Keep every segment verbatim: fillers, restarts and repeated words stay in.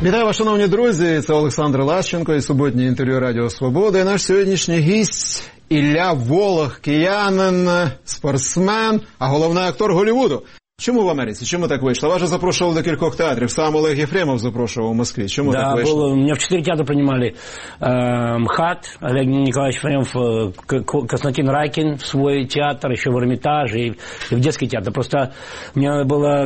Вітаю вас, шановні друзі, це Олександр Лащенко і суботнє інтерв'ю Радіо Свобода. І наш сьогоднішній гість Ілля Волох, киянин, спортсмен, а головний актор Голлівуду. Чому в Америці? Чому так вийшло? Вас же запрошував до кількох театрів. Сам Олег Ефремов запрошував у Москве. Чему да, так вышло? Было, меня в четыре театра принимали. Э, МХАТ, Олег Николаевич Ефремов, э, Константин Райкин в свой театр, еще в Эрмитаже и, и в детский театр. Просто у меня было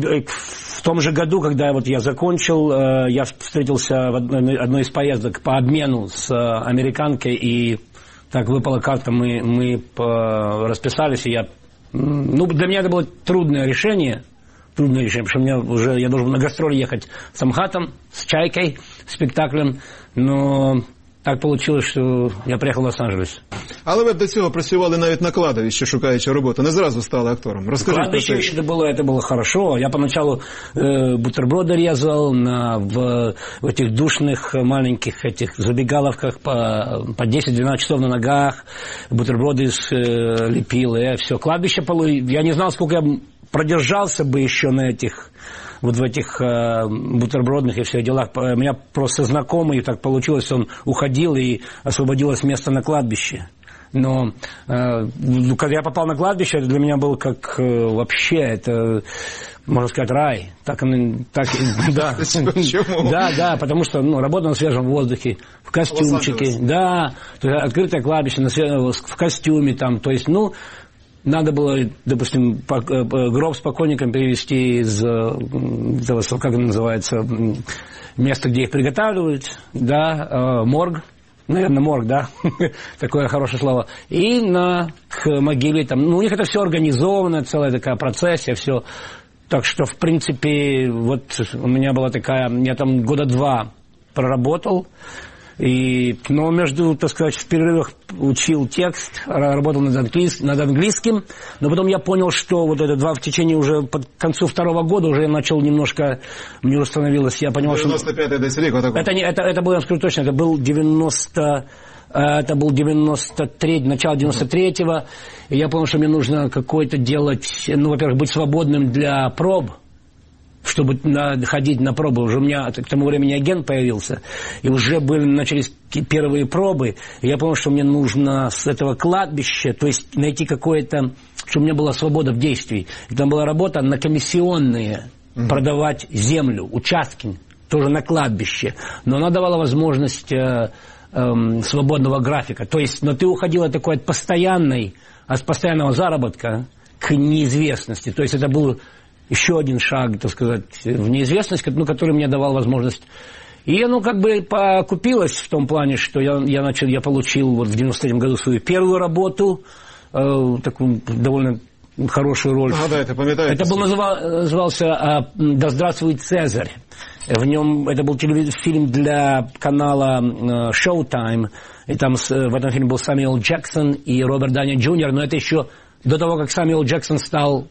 в том же году, когда вот я закончил, э, я встретился в одной, одной из поездок по обмену с э, американкой, и так выпала карта, мы, мы по, расписались, и я... Ну, для меня это было трудное решение, трудное решение, потому что мне уже, я должен на гастроли ехать с МХАТом, с Чайкой, спектаклем, но так получилось, що я приїхав в Лос-Анджелес. Але ви до цього працювали навіть на кладовищі, шукаючи роботу, не зразу стали актором. Расскажите. Кладбище еще это было, это было хорошо. Я поначалу э, бутерброды резал на, в, в этих душных маленьких этих забегаловках по, по десять-двенадцать часов на ногах, бутерброды с, э, лепил, и все. Кладбище, я не знал, сколько я продержался бы еще на этих... вот в этих э, бутербродных и всех делах. У меня просто знакомый, так получилось, он уходил и освободилось место на кладбище. Но э, когда я попал на кладбище, это для меня был как э, вообще, это, можно сказать, рай. Так, так да. Почему? Да, да, потому что ну, работа на свежем воздухе, в костюмчике. Да, открытое кладбище на свежем, в костюме там, то есть, ну, надо было, допустим, гроб с покойником перевезти из этого, как это называется, места, где их приготавливают, да, морг, наверное, морг, да, такое хорошее слово, и на, к могиле, там, ну, у них это все организовано, целая такая процессия, все, так что, в принципе, вот у меня была такая, я там года два проработал, и, но между, так сказать, в перерывах учил текст, работал над английским, над английским, но потом я понял, что вот это два в течение уже под концу второго года уже я начал немножко, мне уже становилось, я понял, что... девяносто пятый десятилетие, вот такой. Это, не, это, это было, я скажу точно, это был девяносто... Это был девяносто третий, начало девяносто третьего, и я понял, что мне нужно какое-то делать, ну, во-первых, быть свободным для проб, чтобы на, ходить на пробы. Уже у меня к тому времени агент появился, и уже были, начались первые пробы, и я понял, что мне нужно с этого кладбища, то есть найти какое-то, чтобы у меня была свобода в действии. И там была работа на комиссионные, mm-hmm. продавать землю, участки, тоже на кладбище, но она давала возможность э, э, свободного графика, то есть, но ты уходил от такой от постоянной, от постоянного заработка к неизвестности, то есть это был еще один шаг, так сказать, в неизвестность, ну, который мне давал возможность. И оно как бы покупилось в том плане, что я, я начал, я получил вот в девяносто третьем году свою первую работу, э, такую довольно хорошую роль. А, да, это памятаете. Это был, называл, назывался э, «Да здравствует Цезарь». В нем, это был телевизор, фильм для канала э, Showtime, и там с, в этом фильме был Сэмюэл Джексон и Роберт Дауни Джуниор, но это еще до того, как Сэмюэл Джексон стал...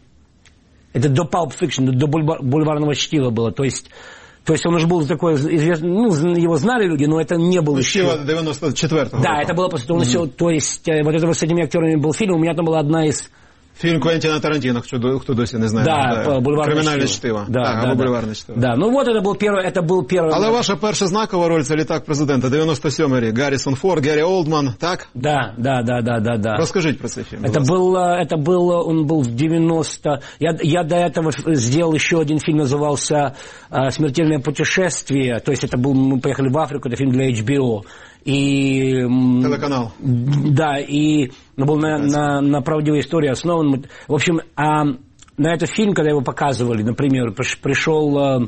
Это до Pulp Fiction, до бульварного чтива было. То есть, то есть он уже был такой известный, ну, его знали люди, но это не было еще... Чтиво девяносто четвёртого. Да, это было после того, mm-hmm. то есть, вот это вот с этими актерами был фильм, у меня там была одна из... Фильм Квентина Тарантино, кто, кто досі не знає. Да, да. Кримінальне чтиво. Да, так, да, або да. бульварне чтиво. Да, ну вот это был первый, это был первый... Але ваша перша знакова роль – це «Літак президента», девяносто сьомий рік. Гаррісон Форд, Гаррі Олдман, так? Да, да, да, да, да, да. Расскажите про цей фильм. Это был, это был, он был в девяносто... Я, я до этого сделал еще один фильм, назывался «Смертельное путешествие». То есть это был, мы поехали в Африку, это фильм для эйч би о. И... Телеканал. Да, и он был на, на, на правдивой истории основан. В общем, а на этот фильм, когда его показывали, например, пришел э,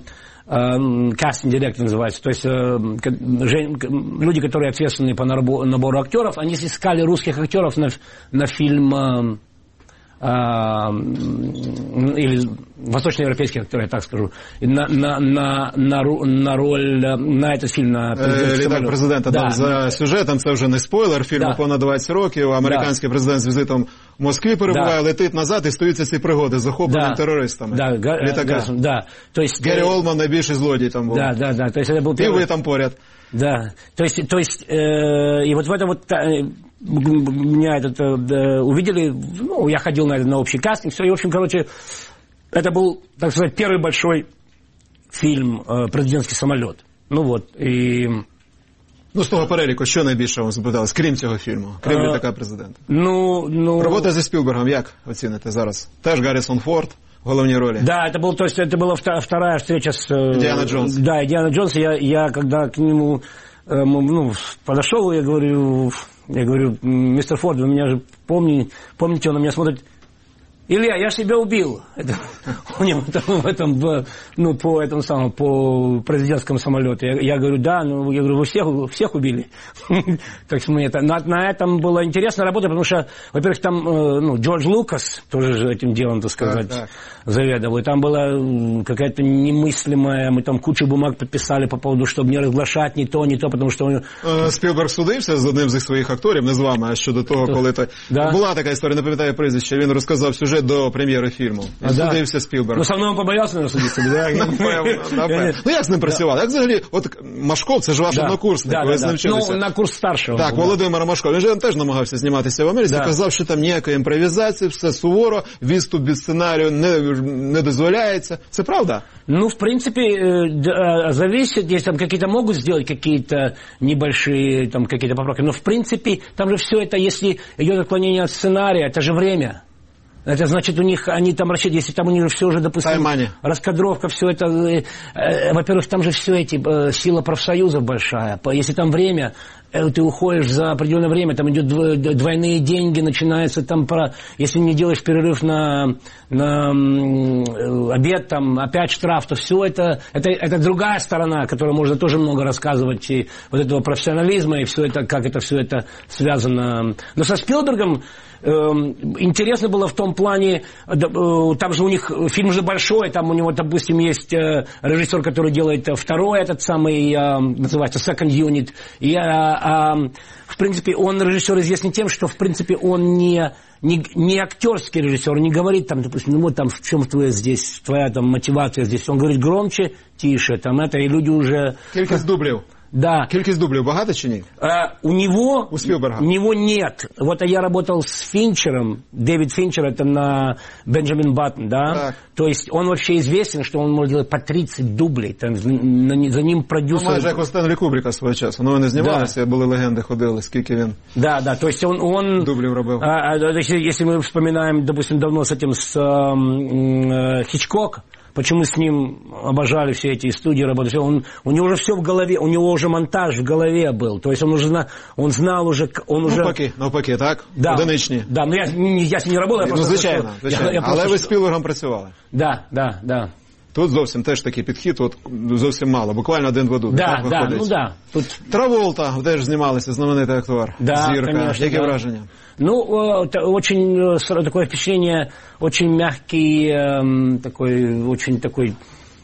э, кастинг-директор, называется, то есть э, люди, которые ответственны по набору актеров, они искали русских актеров на, на фильм... Э, или восточноевропейских актеров, я так скажу, на, на, на, на, на роль, на этот фильм, на «Літак президента», да. За сюжетом, це вже не спойлер, фільму да. понад двадцять років, американський да. президент з візитом в Москві перебуває, да. летить назад і стаються ці пригоди з захопленими да. терористами. Да, літака. Да. То есть, Гаррі Олдман найбільший злодій там був. Да, да, да. То есть, это был первый... И вы там поряд. Да, то есть, то есть э, и вот в этом вот... Э, меня этот, э, увидели, ну, я ходил на, на общий кастинг, все, и, в общем, короче, это был, так сказать, первый большой фильм «Президентский самолет». Ну вот, і... Ну, з того переліку, що найбільше вам запиталось, крім цього фільму, крім а, «Літака президента»? Ну, ну... Робота зі Спілбергом, як оціните зараз? Теж Гаррісон Форд в головній ролі. Да, это, был, то есть, это была вторая встреча с... Диана Джонс. Да, Диана Джонс. Я, я когда к нему ну, подошел, я говорю, я говорю, мистер Форд, вы меня же помните, помните, он на меня смотрит... Илья, я ж тебя убил. Это, у него там, в этом, ну, по этому самому, по президентскому самолету. Я, я говорю, да, ну, я говорю, вы всех, всех убили. Так что мне это, на, на этом было интересно работать, потому что, во-первых, там, ну, Джордж Лукас тоже же этим делом, так сказать, так, так. заведовал. И там была какая-то немыслимая, мы там кучу бумаг подписали по поводу, чтобы не разглашать ни то, ни то, потому что... Спілберг судився з одним з своїх акторів, не з вами, а щодо того, то, коли то... Да. Була така історія, не пам'ятаю прізвище, він розказав сюжет до прем'єри фільму. І а, судився да. Спілберг. Ну, со мною побоявся, наверное, судитися. Напевно, напевно. Ну, як з ним працювали? Як взагалі, от Машков, це ж ваш однокурсник, ви з ним вчилися. Ну, на курс старшого. Так, Володимир Машков, він же теж намагався зніматися в Америці, казав, що там ніякої імпровізації, все суворо, відступ від сценарію не, не дозволяється. Це правда? Ну, в принципе, зависит, если там какие-то могут сделать какие-то небольшие там какие-то поправки, но в принципе, там же все это, если идет отклонение от сценария, это же время. Это значит, у них, они там рассчитывают, если там у них все уже, допустим, Таймани. раскадровка, все это, э, э, во-первых, там же все эти, э, сила профсоюзов большая. Если там время, э, ты уходишь за определенное время, там идут двойные деньги, начинается там, про, если не делаешь перерыв на, на э, обед, там опять штраф, то все это, это, это другая сторона, которой можно тоже много рассказывать, и вот этого профессионализма, и все это, как это все это связано. Но со Спилбергом интересно было в том плане, там же у них фильм же большой, там у него, допустим, есть режиссер, который делает второй этот самый, называется Second Unit, и, в принципе, он режиссер известен тем, что, в принципе, он не, не, не актерский режиссер, не говорит там, допустим, ну вот там в чем твоя здесь, твоя там мотивация здесь, он говорит громче, тише, там это, и люди уже... Кількість дублів. Да. Кількість дублів багато чи ні? А, у него... У Спилберга? У него нет. Вот я работал с Финчером, Дэвид Финчер, это на Бенджамин Баттон, да? Так. То есть он вообще известен, что он может делать по тридцать дублей. Там, за ним продюсер... Ну, майже як у Стенлі Кубрика свого часу. Ну, вони знімалися, да. Були легенди, ходили, скільки він... Да, да, то есть он... он дублів робив. А, а, если мы вспоминаем, допустим, давно с этим, с э, Хичкок, почему с ним обожали все эти студии работать. Он, у него уже все в голове, у него уже монтаж в голове был. То есть он уже зна, он знал уже... Он уже... Навпаки, навпаки, так? Да. Одиничні. Да, но я, я с ним не работал. Я ну, звичайно, звичайно. Я, я але ви з Спілбергом працювали. Да, да, да. Тут зовсім теж такий підхід, от зовсім мало, буквально один в один. Да, да, ну да. Тут... Траволта, теж знімалися, знаменитий актор. Да, Зірка. Конечно, Які да. враження? Ну, очень такое впечатление, очень мягкий, такой, очень такой,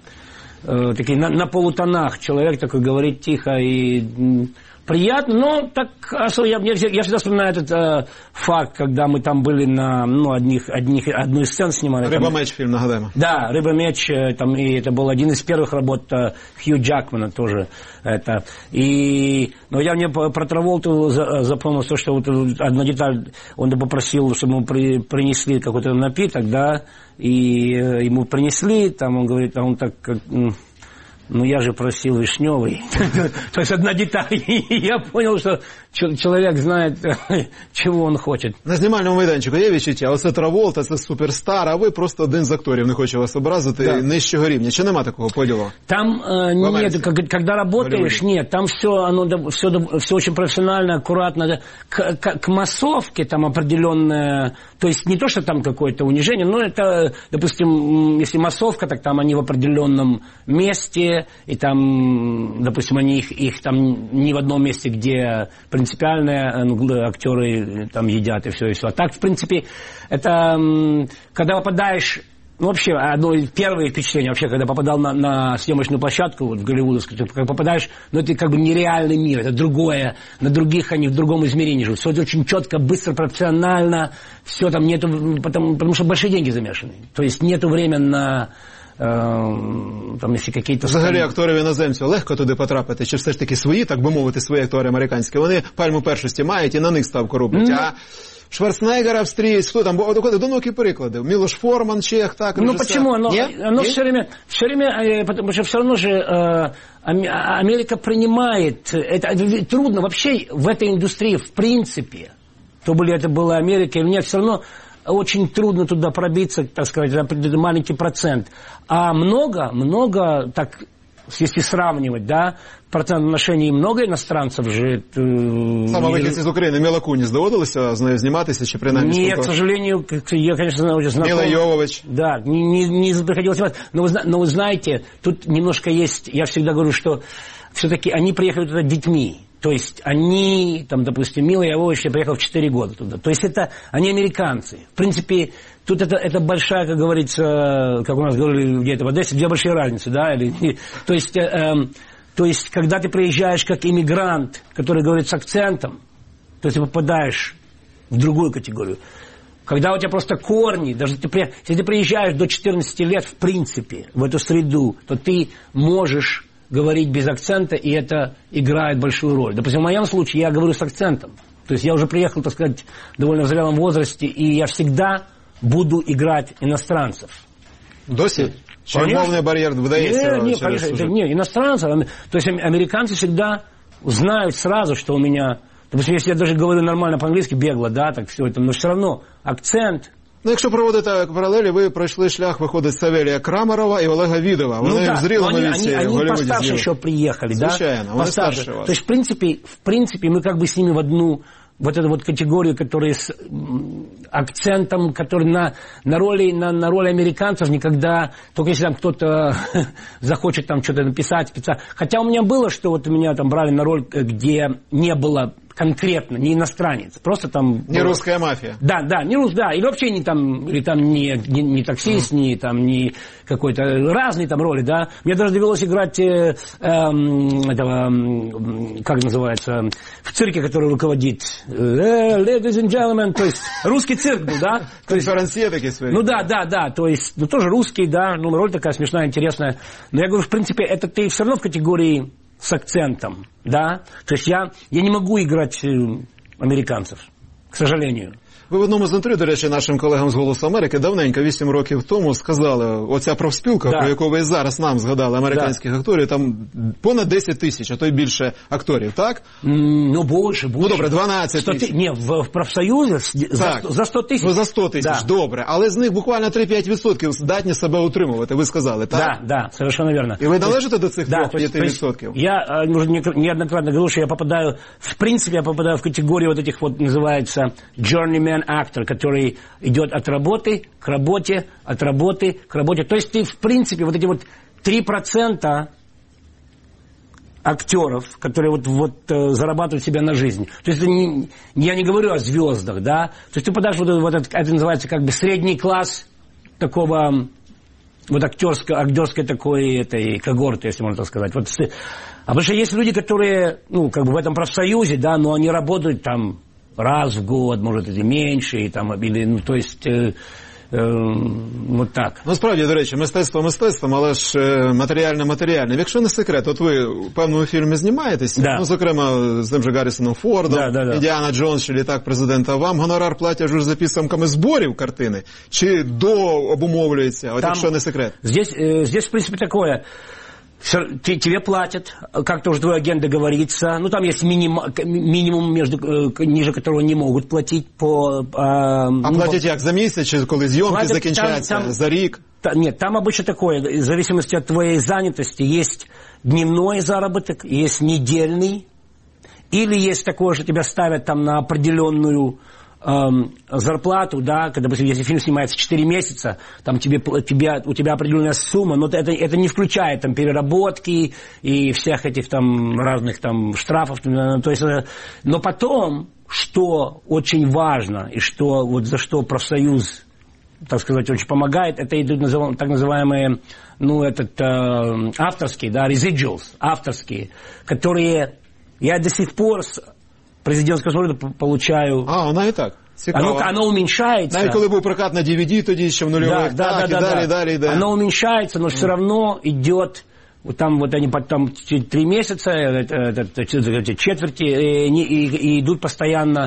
такой на, на полутонах человек, такой говорит тихо и приятно, но так особо, я, я, я всегда вспоминаю этот э, факт, когда мы там были на, ну, одних, одних, одну из сцен снимали. «Рыба-меч» фильм, нагадаем. Да, «Рыба-меч», там, и это был один из первых работ э, Хью Джекмана тоже. Это. И, но я мне про Траволту запомнил то, что вот одна деталь, он попросил, чтобы ему при, принесли какой-то напиток, да, и э, ему принесли, там он говорит, а он так... Как, ну, я же просил вишневый. То есть одна деталь. И я понял, что человек знает, чего он хочет. На знімальному майданчику є відчуття? Оце Траволта, це суперстар, а ви просто один з акторів, не хочу вас образити, да. Нижчого рівня. Чи нема такого поділу? Там э, нет, когда работаешь, нет, там все, оно, все, все очень профессионально, аккуратно. К, к, к массовке там определенное, то есть не то, что там какое-то унижение, но это, допустим, если массовка, так там они в определенном месте, и там, допустим, они их, их там не в одном месте, где принципиальные ну, актеры там едят и все, и все. А так, в принципе, это когда попадаешь... Ну, вообще, одно из первых впечатлений, вообще, когда попадал на, на съемочную площадку, вот, в голливудовскую, ты попадаешь, ну, это как бы нереальный мир, это другое, на других они в другом измерении живут. Все это очень четко, быстро, профессионально, все там нету, потому, потому что большие деньги замешаны. То есть нету времени на... Там, якщо якісь... Взагалі акторів іноземців легко туди потрапити? Чи все ж таки свої, так би мовити, свої актори американські, вони пальму першості мають і на них ставку роблять? Mm. А Шварценеггер австриец, кто там, одинокі приклади. Милош Форман, чех, так, Ну режиссер. почему? Оно, Нет? оно Нет? все время, все время, потому что все равно же э, Америка принимает, это, это трудно вообще в этой индустрии, в принципе, то были это была Америка или нет, все равно очень трудно туда пробиться, так сказать, маленький процент. А много, много, так, если сравнивать, да, в процентном отношении много иностранцев же. Саме вихідці з України, Міла Куніс, доводилося з нею зніматися, чи принаймні Нет, спілкуватися? к сожалению, я, конечно, уже знаком. Мила Йовович. Да, не, не, не приходилось снимать. Но вы, но вы знаете, тут немножко есть, я всегда говорю, что все-таки они приехали туда детьми. То есть они, там, допустим, Мила Йовович приехал в четыре года туда. То есть это, они американцы. В принципе, тут это, это большая, как говорится, как у нас говорили где-то в Одессе, две большие разницы, да? Или, то есть... Э, э, То есть, когда ты приезжаешь как иммигрант, который говорит с акцентом, то ты попадаешь в другую категорию. Когда у тебя просто корни, даже ты, если ты приезжаешь до четырнадцати лет, в принципе, в эту среду, то ты можешь говорить без акцента, и это играет большую роль. Допустим, в моем случае я говорю с акцентом. То есть, я уже приехал, так сказать, в довольно зрелом возрасте, и я всегда буду играть иностранцев. Досі? Чи мовний бар'єр вдається? Не, не, конечно, это, не, иностранцы. То есть американцы всегда знают сразу, что у меня... Допустим, если я даже говорю нормально по-английски, бегло, да, так все это, но все равно акцент... Ну, якщо проводити паралелі, ви пройшли шлях, виходить, Савелія Крамарова і Олега Відова. Вони ну, да, в зрілому они, віці они, в они Голлівуді постарше зняли. еще приехали, Звичайно, да? вони Постарше. старше вас. То есть, в принципе, в принципе, мы как бы с ними в одну... Вот эту вот категорию, которая с акцентом, который на, на, роли, на, на роли американцев никогда, только если там кто-то захочет там что-то написать, специально. Хотя у меня было, что вот меня там брали на роль, где не было конкретно, не иностранец, просто там... Не было... русская мафия. Да, да, не рус, да, или вообще не там, или там не, не, не таксист, не там, не какой-то, разные там роли, да. Мне даже довелось играть э, э, этого, э, как называется, в цирке, который руководит, э, ladies and gentlemen, то есть русский цирк был, да. Конференция такие свои. Ну да, да, да, то есть, ну тоже русский, да, ну роль такая смешная, интересная. Но я говорю, в принципе, это ты все равно в категории с акцентом, да. То есть я, я не могу играть американцев, к сожалению. Ви в одному з інтерв'ю, до речі, нашим колегам з «Голосу Америки» давненько, вісім років тому, сказали, оця профспілка, да. про яку ви зараз нам згадали, американських да. акторів, там понад десять тисяч, а то й більше акторів, так? Ну, більше, більше. Ну, добре, дванадцять тисяч. Ні, в, в профсоюзі за, за сто тисяч. Ну, за сто тисяч, да. Добре. Але з них буквально три-п'ять відсотків здатні себе утримувати, ви сказали, так? Да, да, совершенно верно. І ви належите до цих да, трьох-п'ять відсотків? Я уже неоднократно говорил, что я попадаю, в принципе, я попадаю в категорию вот этих вот, называется, journeyman actor, который идет от работы к работе, от работы к работе. То есть ты, в принципе, вот эти вот три процента актеров, которые вот, вот зарабатывают себя на жизнь. То есть это не, я не говорю о звездах, да. То есть ты попадаешь вот, вот этот, это называется как бы средний класс такого вот актерской, актерской такой этой когорты, если можно так сказать. Вот, а потому что есть люди, которые, ну, как бы в этом профсоюзе, да, но они работают там раз в год, может, и меньше, і там, или, ну, то есть, е, е, вот так. Ну, справді, до речі, мистецтво мистецтвом, але ж матеріальне матеріальне. Якщо не секрет, от ви в певному фільмі знімаєтесь, да. ну, зокрема, з тим же Гаррісоном Фордом, да, да, да. Індіана Джонс, чи літак президента, вам гонорар платять вже за підсумками зборів картини, чи до обумовлюється, от там, якщо не секрет? Здесь, э, здесь, в принципе, такое... Тебе платят, как-то уже твой агент договорится. Ну, там есть миним, минимум, между, ниже которого не могут платить по... А, а ну, платять як, за місяць, чи коли зйомки платят, закінчаються, там, там, за рік? Та, нет, там обычно такое, в зависимости от твоей занятости, есть дневной заработок, есть недельный, или есть такое, что тебя ставят там на определенную... Эм, зарплату, да, когда, допустим, если фильм снимается четыре месяца, там тебе, тебе, у тебя определенная сумма, но это, это не включает там переработки и всех этих там разных там штрафов, то есть, но потом, что очень важно и что вот за что профсоюз, так сказать, очень помогает, это идут так называемые, ну, этот э, авторские, да, residuals, авторские, которые я до сих пор президентскую службу получаю. А, вона і так. Цікаво. Оно, оно уменьшается. Навіть коли був прокат на ді ві ді, тоді ще в нульових, да, так, да, і да, далі, да. далі йде. Оно уменьшается, но mm. все равно идет, вот там вот они потом три месяца, четверти, и, и, и идут постоянно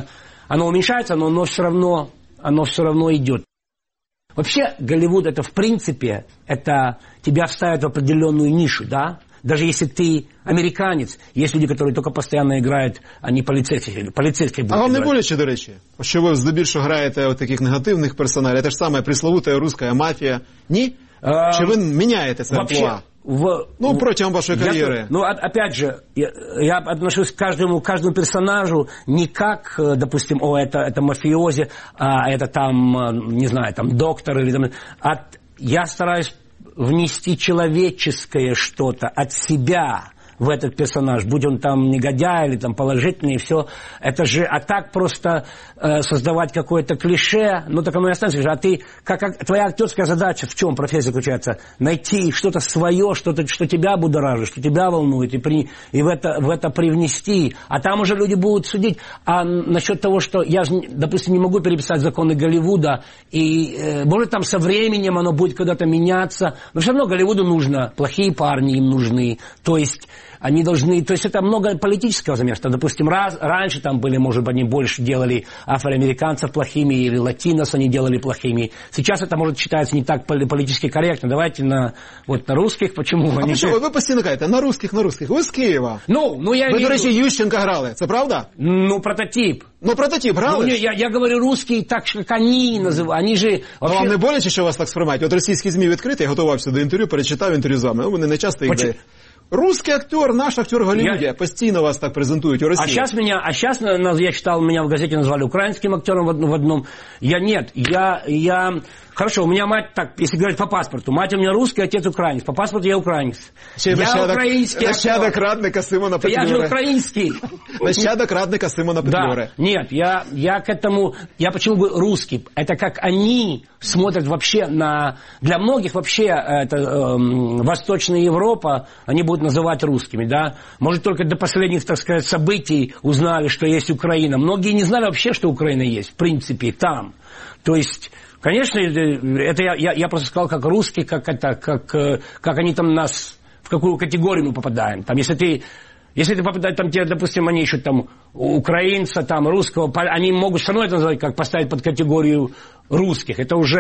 оно уменьшается, но оно все равно, оно все равно идет. Вообще, Голливуд, это в принципе, это тебя ставят в определенную нишу, да? Даже если ты американец, есть люди, которые только постоянно играють, они поліцейських, поліцейських будуть. А вам не боляче, до речі, що ви здебільшого граєте от таких негативних персоналів, те ж саме присловута руська мафія? Ні? А, Чи ви міняєте це амплуа? В, ну, протягом вашей карьеры. Я, ну, опять же, я, я отношусь к каждому, к каждому персонажу не как, допустим, о, это, это мафиози, а это там, не знаю, там, доктор или там... От, я стараюсь внести человеческое что-то от себя в этот персонаж, будь он там негодяй или там положительный, и все. Это же, а так просто э, создавать какое-то клише, ну так оно и останется. А ты, как, как, твоя актерская задача в чем профессия заключается? Найти что-то свое, что-то, что тебя будоражит, что тебя волнует, и, при, и в, это, в это привнести. А там уже люди будут судить. А насчет того, что я, допустим, не могу переписать законы Голливуда, и э, может там со временем оно будет когда-то меняться, но все равно Голливуду нужно, плохие парни им нужны. То есть они должны, то есть это много политического замеса. Допустим, раз, раньше там были, может быть, они больше делали афроамериканцев плохими, или латинос они делали плохими. Сейчас это, может, считается не так политически корректно. Давайте на, вот, на русских, почему? А они почему? Ви постійно кажете, на русских, на русских. Ви з Києва. Ну, ну я... Ви, до речі, Ющенка грали, це правда? Ну, прототип. Ну, прототип грали? Ну, я, я говорю русский так, как они называют. Они же... Вообще... Вам не боляче, що вас так сприймають? От російські ЗМІ відкриті, я готувався до інтерв'ю, перечитав інтерв'ю з вами. Вони не часто їх дають. Русский актер, наш актер в Голливуде, я... постійно вас так презентуют в России. А сейчас меня, а сейчас я читал, меня в газете назвали украинским актером в одном. В одном. Я нет, я, я, хорошо, у меня мать, так, если говорить по паспорту, мать у меня русский, отец украинец, по паспорту я украинец. Ще я нащадок, украинский нащадок радника Симона Петлюри. Я же украинский. Нащадок радника Симона Петлюри. Да, нет, я, я к этому, я почему бы русский, это как они смотрят вообще на, для многих вообще, это э, Восточная Европа, они будут называть русскими, да. Может, только до последних, так сказать, событий узнали, что есть Украина. Многие не знали вообще, что Украина есть, в принципе, там. То есть, конечно, это я, я, я просто сказал, как русский, как это, как, как они там нас, в какую категорию мы попадаем. Там, если ты, если ты попадаешь, там, тебе, допустим, они ищут там украинца, там, русского, они могут все равно это называть, как поставить под категорию русских. Это уже,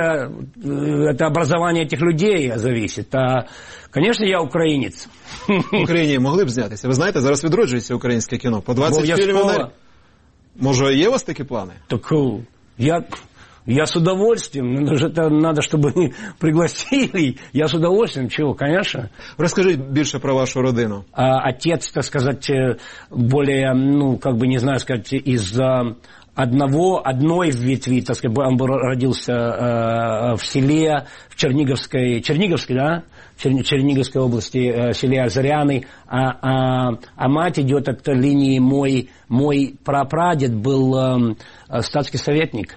это образование этих людей зависит. А, конечно, я українець. В Україні могли б знятися. Ви знаєте, зараз відроджується українське кіно. По двадцять фільмів на... Може, є у вас такі плани? Так, я... Я с удовольствием, это надо, чтобы пригласили. Я с удовольствием, чего, конечно. Расскажите больше про вашу родину. А, отец, так сказать, более, ну, как бы, не знаю, сказать, из одного, одной ветви, так сказать, он родился э, в селе, в Черниговской, Черниговской, да, в Черниговской области, э, селе Озаряны, а, а, а мать идет от линии, мой, мой прапрадед был э, статский советник.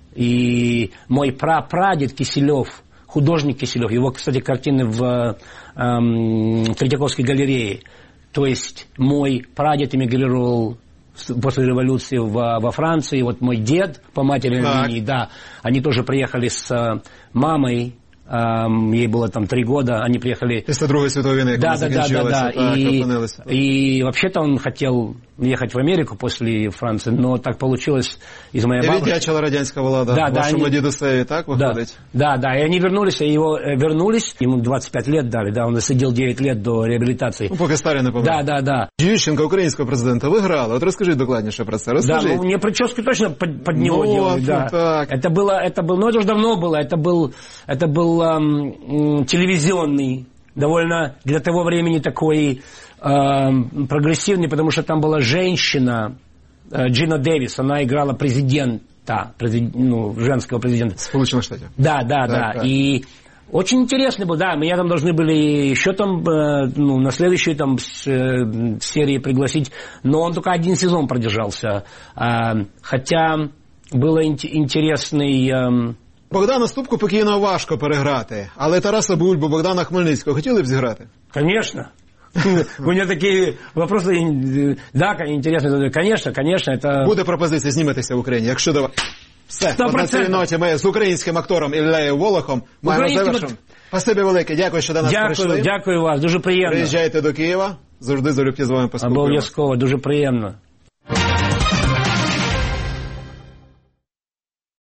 И мой прапрадед Киселев, художник Киселев, его, кстати, картины в эм, Третьяковской галерее. То есть мой прадед эмигрировал после революции в, во Франции. Вот мой дед по материной линии, да, они тоже приехали с э, мамой. Um, ей было там три года, они приехали... После Другой световой войны, да, да, да, да, да. Так, и, и вообще-то он хотел ехать в Америку после Франции, но так получилось из моей бабушки. И віддячила радянська влада да, вашему да, дедусеві, так выходит? Да, да, да, и они вернулись, и его вернулись, ему двадцать пять лет дали, да, он сидел девять лет до реабилитации. Ну, поки Сталин не помер. Да, да, да. Ющенко, українського президента, ви грали, от розкажіть докладніше про це, розкажіть. Да, ну, мне прическу точно под, под него ну, делали, да. Так. Это было, это было, ну, это уже давно было, это был, это был эм, телевизионный, довольно для того времени такой э, прогрессивный, потому что там была женщина, э, Джина Дэвис, она играла президента, президент, ну, женского президента. Сполученных Штатов. Да, да, так, да, так. И очень интересно было, да, меня там должны были еще там, э, ну, на следующей там с, э, серии пригласить, но он только один сезон продержался, э, хотя было ин- интересный... Э, Богдана Ступку покійно важко переграти, але Тараса Бульбу, Богдана Хмельницького хотіли б зіграти? Конечно. У меня такие вопросы, да, интересные. Конечно, конечно, это... Буде пропозиція зніматися в Україні, якщо давай... Все, на цій ноті ми з українським актором Іллею Волохом маємо завершити. Спасибі велике, дякую, що до нас дякую, прийшли. Дякую вас, дуже приємно. Приїжджайте до Києва, завжди залюбки з вами поспілкуємося. Обов'язково, дуже приємно.